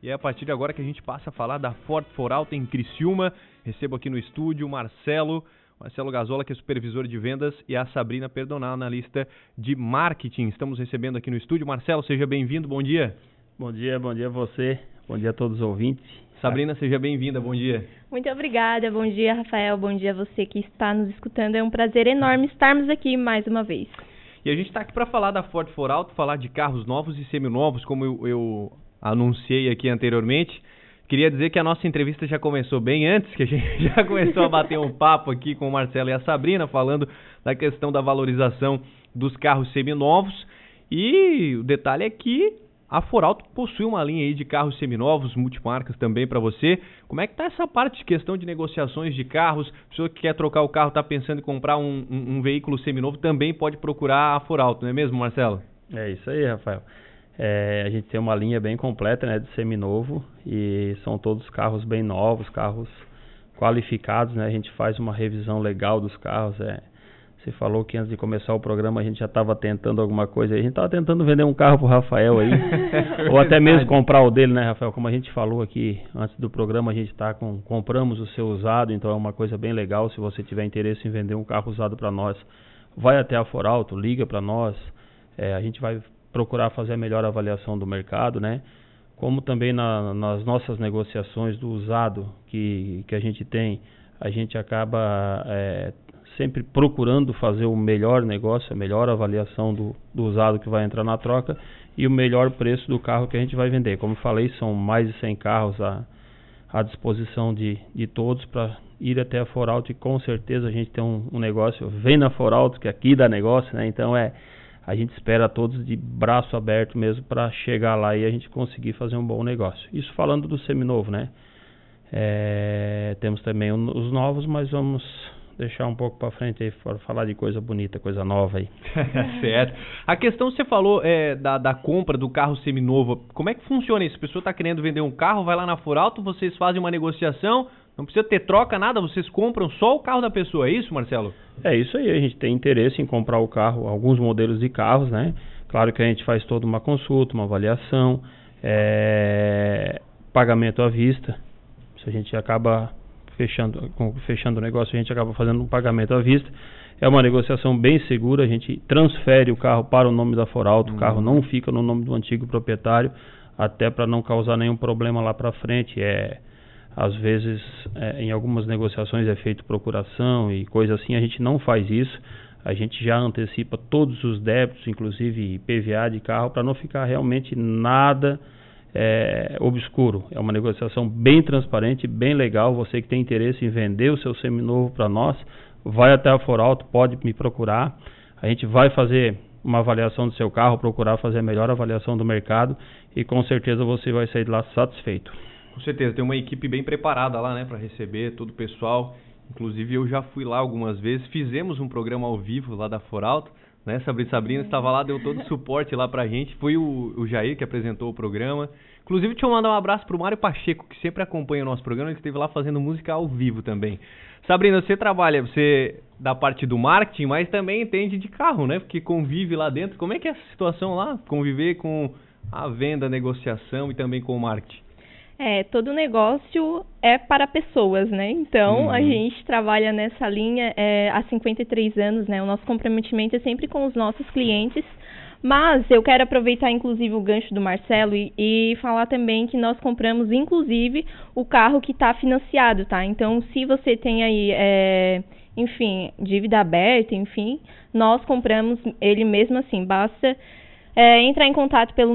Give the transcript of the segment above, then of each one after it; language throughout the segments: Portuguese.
E é a partir de agora que a gente passa a falar da Ford For Auto em Criciúma. Recebo aqui no estúdio o Marcelo Gazzola, que é supervisor de vendas, e a Sabrina Perdonal, analista de marketing. Estamos recebendo aqui no estúdio. Marcelo, seja bem-vindo, bom dia. Bom dia a você, bom dia a todos os ouvintes. Sabrina, seja bem-vinda, bom dia. Muito obrigada, bom dia, Rafael, bom dia a você que está nos escutando. É um prazer enorme estarmos aqui mais uma vez. E a gente está aqui para falar da Ford For Auto, falar de carros novos e seminovos, como eu anunciei aqui anteriormente. Queria dizer que a nossa entrevista já começou bem antes, que a gente já começou a bater um papo aqui com o Marcelo e a Sabrina, falando da questão da valorização dos carros seminovos. E o detalhe é que a For Auto possui uma linha aí de carros seminovos, multimarcas também para você. Como é que está essa parte de questão de negociações de carros? A pessoa que quer trocar o carro, está pensando em comprar um veículo seminovo, também pode procurar a For Auto, não é mesmo, Marcelo? É isso aí, Rafael. A gente tem uma linha bem completa, né, de seminovo, e são todos carros bem novos, carros qualificados, né? A gente faz uma revisão legal dos carros. Você falou que antes de começar o programa a gente já estava tentando alguma coisa aí. A gente estava tentando vender um carro pro Rafael aí, ou até mesmo comprar o dele, né, Rafael? Como a gente falou aqui antes do programa, a gente compramos o seu usado, então é uma coisa bem legal. Se você tiver interesse em vender um carro usado para nós, vai até a For Auto, liga para nós, a gente vai procurar fazer a melhor avaliação do mercado, né? Como também nas nossas negociações do usado que a gente tem, a gente acaba sempre procurando fazer o melhor negócio, a melhor avaliação do usado que vai entrar na troca e o melhor preço do carro que a gente vai vender. Como falei, são mais de 100 carros à disposição de todos para ir até a For Auto, e com certeza a gente tem um negócio. Vem na For Auto, que aqui dá negócio, né? Então a gente espera todos de braço aberto mesmo para chegar lá e a gente conseguir fazer um bom negócio. Isso falando do seminovo, né? Temos também os novos, mas vamos deixar um pouco para frente aí para falar de coisa bonita, coisa nova aí. Certo. A questão que você falou da compra do carro seminovo, como é que funciona isso? A pessoa está querendo vender um carro, vai lá na For Auto, vocês fazem uma negociação, não precisa ter troca, nada, vocês compram só o carro da pessoa, é isso, Marcelo? É isso aí, a gente tem interesse em comprar o carro, alguns modelos de carros, né? Claro que a gente faz toda uma consulta, uma avaliação, pagamento à vista. Se a gente acaba fechando o negócio, a gente acaba fazendo um pagamento à vista. É uma negociação bem segura, a gente transfere o carro para o nome da For Auto, o carro não fica no nome do antigo proprietário, até para não causar nenhum problema lá para frente. Às vezes, em algumas negociações é feito procuração e coisa assim, a gente não faz isso. A gente já antecipa todos os débitos, inclusive PVA de carro, para não ficar realmente nada obscuro. É uma negociação bem transparente, bem legal. Você que tem interesse em vender o seu seminovo para nós, vai até a For Auto, pode me procurar. A gente vai fazer uma avaliação do seu carro, procurar fazer a melhor avaliação do mercado, e com certeza você vai sair de lá satisfeito. Com certeza, tem uma equipe bem preparada lá, né, para receber todo o pessoal. Inclusive eu já fui lá algumas vezes, fizemos um programa ao vivo lá da For Auto, né? Sabrina estava lá, deu todo o suporte lá pra gente. Foi o Jair que apresentou o programa. Inclusive, deixa eu mandar um abraço pro Mário Pacheco, que sempre acompanha o nosso programa, ele esteve lá fazendo música ao vivo também. Sabrina, você da parte do marketing, mas também entende de carro, né? Porque convive lá dentro. Como é que é essa situação lá? Conviver com a venda, a negociação e também com o marketing? Todo negócio é para pessoas, né? Então, a gente trabalha nessa linha há 53 anos, né? O nosso comprometimento é sempre com os nossos clientes. Mas eu quero aproveitar, inclusive, o gancho do Marcelo e falar também que nós compramos, inclusive, o carro que está financiado, tá? Então, se você tem aí, dívida aberta, nós compramos ele mesmo assim. Basta entrar em contato pelo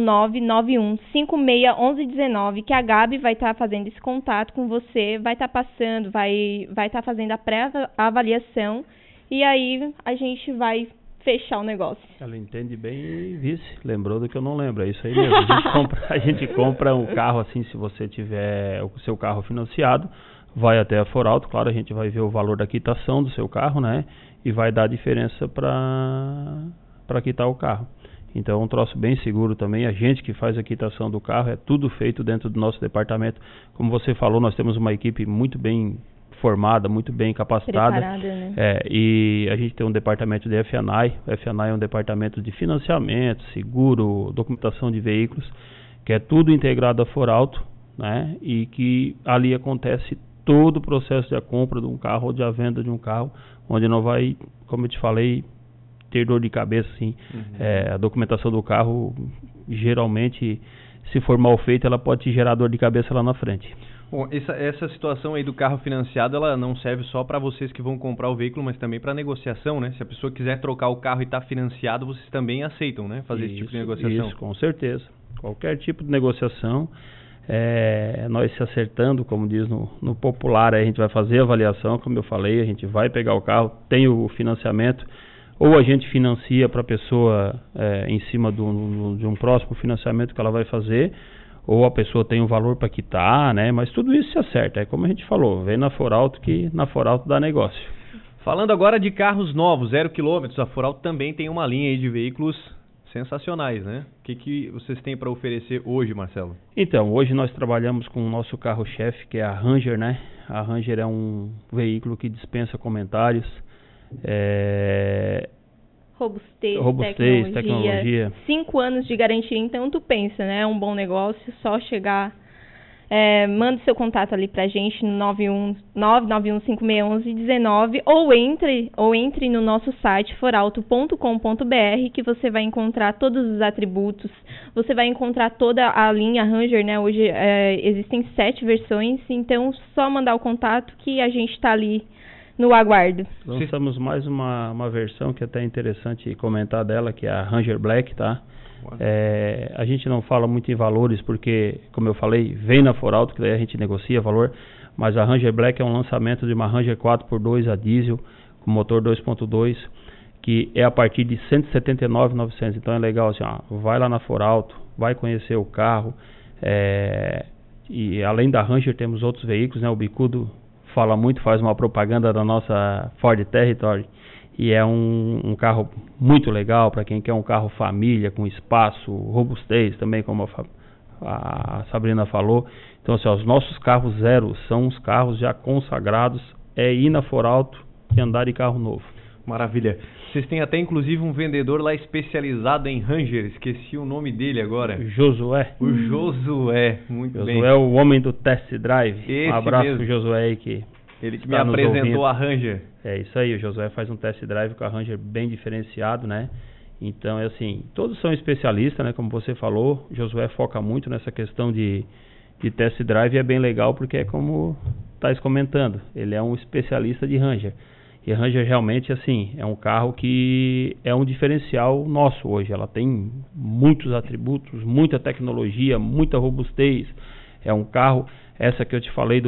991-561119, que a Gabi vai estar fazendo esse contato com você, vai estar passando, vai estar fazendo a pré-avaliação, e aí a gente vai fechar o negócio. Ela entende bem, vice. Lembrou do que eu não lembro, é isso aí mesmo. A gente compra um carro assim, se você tiver o seu carro financiado, vai até a For Auto, claro, a gente vai ver o valor da quitação do seu carro, né? E vai dar a diferença para quitar o carro. Então é um troço bem seguro também. A gente que faz a quitação do carro, é tudo feito dentro do nosso departamento. Como você falou, nós temos uma equipe muito bem formada, muito bem capacitada. Preparada, né? E a gente tem um departamento de F&I. O F&I é um departamento de financiamento, seguro, documentação de veículos, que é tudo integrado à For Auto. né? E que ali acontece todo o processo de compra de um carro ou de a venda de um carro, onde não vai, como eu te falei, ter dor de cabeça, assim. A documentação do carro, geralmente, se for mal feita, ela pode te gerar dor de cabeça lá na frente. Bom, essa situação aí do carro financiado, ela não serve só para vocês que vão comprar o veículo, mas também para negociação, né? Se a pessoa quiser trocar o carro e está financiado, vocês também aceitam, né? Fazer esse tipo de negociação. Isso, com certeza. Qualquer tipo de negociação, nós se acertando, como diz no popular, a gente vai fazer a avaliação, como eu falei, a gente vai pegar o carro, tem o financiamento, ou a gente financia para a pessoa em cima de um próximo financiamento que ela vai fazer, ou a pessoa tem um valor para quitar, né? Mas tudo isso se acerta, é como a gente falou, vem na Forauto que na Forauto dá negócio. Falando agora de carros novos, 0 km, a Forauto também tem uma linha aí de veículos sensacionais, né? O que vocês têm para oferecer hoje, Marcelo? Então, hoje nós trabalhamos com o nosso carro-chefe, que é a Ranger, né? A Ranger é um veículo que dispensa comentários, robustez, tecnologia. 5 anos de garantia, então tu pensa, né? É um bom negócio, só chegar, manda seu contato ali pra gente no 991561119 ou entre no nosso site forauto.com.br, que você vai encontrar todos os atributos, você vai encontrar toda a linha Ranger, né? Hoje existem 7 versões, então só mandar o contato que a gente tá ali no aguardo. Lançamos mais uma versão que é até interessante comentar dela, que é a Ranger Black, tá? A gente não fala muito em valores porque, como eu falei, vem na Forauto que daí a gente negocia valor, mas a Ranger Black é um lançamento de uma Ranger 4x2 a diesel com motor 2.2, que é a partir de R$ 179.900. Então é legal assim, vai lá na Forauto, vai conhecer o carro, e além da Ranger temos outros veículos, né? O Bicudo fala muito, faz uma propaganda da nossa Ford Territory, e é um carro muito legal para quem quer um carro família, com espaço, robustez também, como a Sabrina falou. Então assim, os nossos carros zero são os carros já consagrados, ir na Forauto e andar de carro novo. Maravilha. Vocês têm até inclusive um vendedor lá especializado em Ranger, esqueci o nome dele agora. Josué. O Josué, muito bem. Josué é o homem do test drive. Esse um abraço mesmo. Pro Josué aí que ele que me apresentou a Ranger. É isso aí, o Josué faz um test drive com a Ranger bem diferenciado, né? Então, assim, todos são especialistas, né? Como você falou, o Josué foca muito nessa questão de test drive, e é bem legal porque é como estás comentando, ele é um especialista de Ranger. E a Ranger realmente, assim, é um carro que é um diferencial nosso hoje. Ela tem muitos atributos, muita tecnologia, muita robustez. É um carro, essa que eu te falei,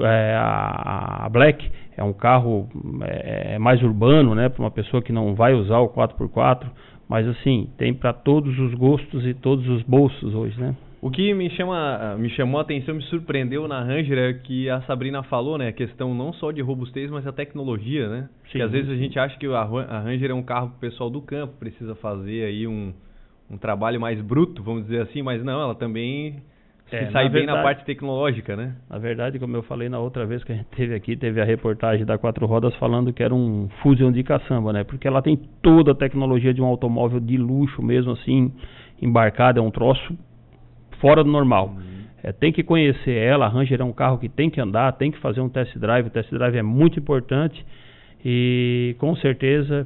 a Black, é um carro mais urbano, né? Para uma pessoa que não vai usar o 4x4. Mas, assim, tem para todos os gostos e todos os bolsos hoje, né? O que me chamou a atenção, me surpreendeu na Ranger é que a Sabrina falou, né? A questão não só de robustez, mas a tecnologia, né? Sim. Porque às vezes a gente acha que a Ranger é um carro que o pessoal do campo precisa fazer aí um trabalho mais bruto, vamos dizer assim, mas não, ela também se sai bem na parte tecnológica, né? Na verdade, como eu falei na outra vez que a gente teve aqui, teve a reportagem da Quatro Rodas falando que era um Fusion de caçamba, né? Porque ela tem toda a tecnologia de um automóvel de luxo mesmo assim, embarcado, é um troço fora do normal. Tem que conhecer ela. A Ranger é um carro que tem que andar, tem que fazer um test drive. O test drive é muito importante e com certeza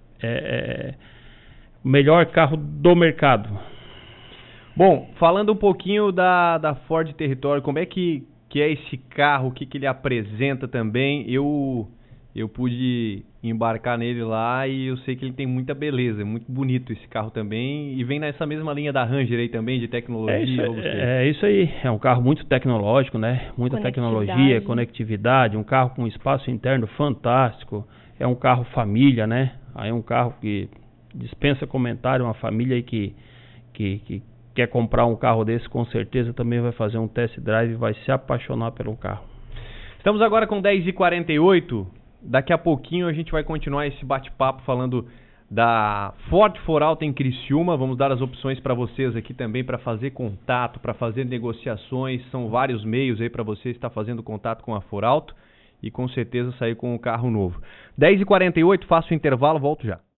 é o melhor carro do mercado. Bom, falando um pouquinho da Ford Territory, como é que é esse carro, o que ele apresenta também? Eu pude embarcar nele lá e eu sei que ele tem muita beleza, é muito bonito esse carro também, e vem nessa mesma linha da Ranger aí também, de tecnologia. É isso aí, é um carro muito tecnológico, né? Muita tecnologia, conectividade, um carro com espaço interno fantástico, é um carro família, né? Aí é um carro que dispensa comentário, uma família aí que quer comprar um carro desse, com certeza também vai fazer um test drive e vai se apaixonar pelo carro. Estamos agora com 10h48. Daqui a pouquinho a gente vai continuar esse bate-papo falando da Ford Forauto em Criciúma. Vamos dar as opções para vocês aqui também para fazer contato, para fazer negociações. São vários meios aí para você estar fazendo contato com a Forauto e com certeza sair com um carro novo. 10h48, faço o intervalo, volto já.